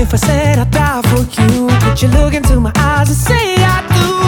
if I said I'd die for you? Could you look into my eyes and say